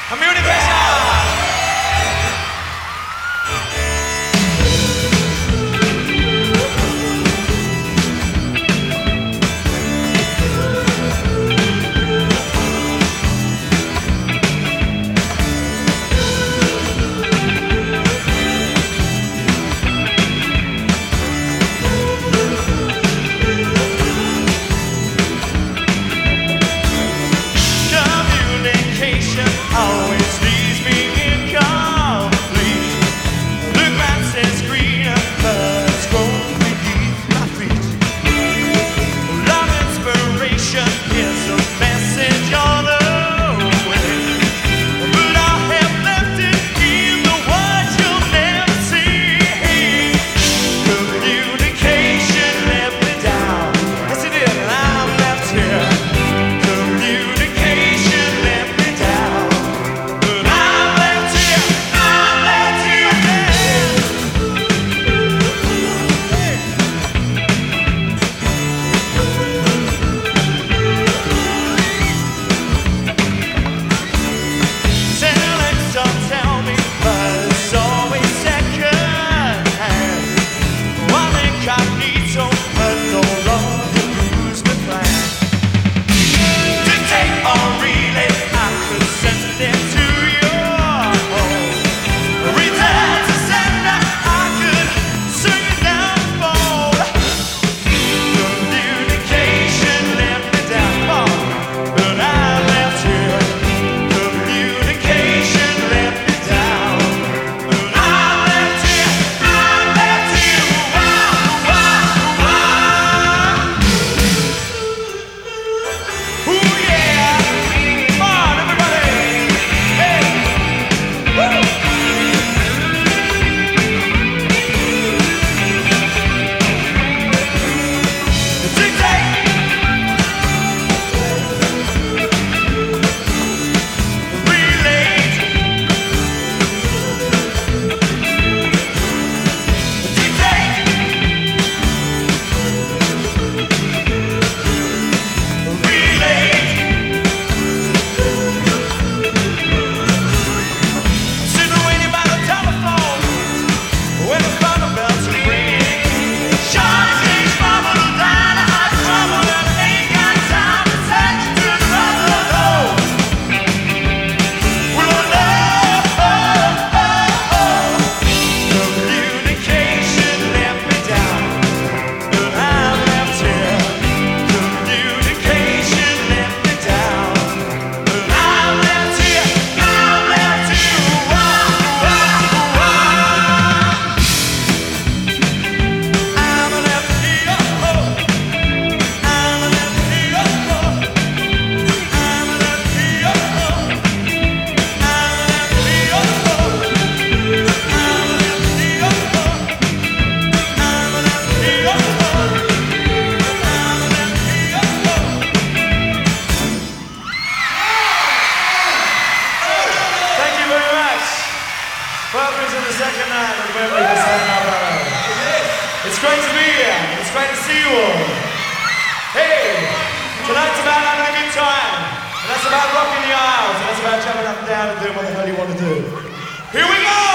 Communication! Always leaves me incomplete. The grass is greener, but it's grown beneath my feet. Love inspiration is a message on the way, but I have left it in the words you'll never see. Communication let me down. Yes, it did, and I'm left here. Communication let me down. Welcome to the second night of Wembley for Stand Up Hello. It's great to be here. It's great to see you all. Hey, tonight's about having a good time. And that's about rocking the aisles. And that's about jumping up and down and doing what the hell you want to do. Here we go!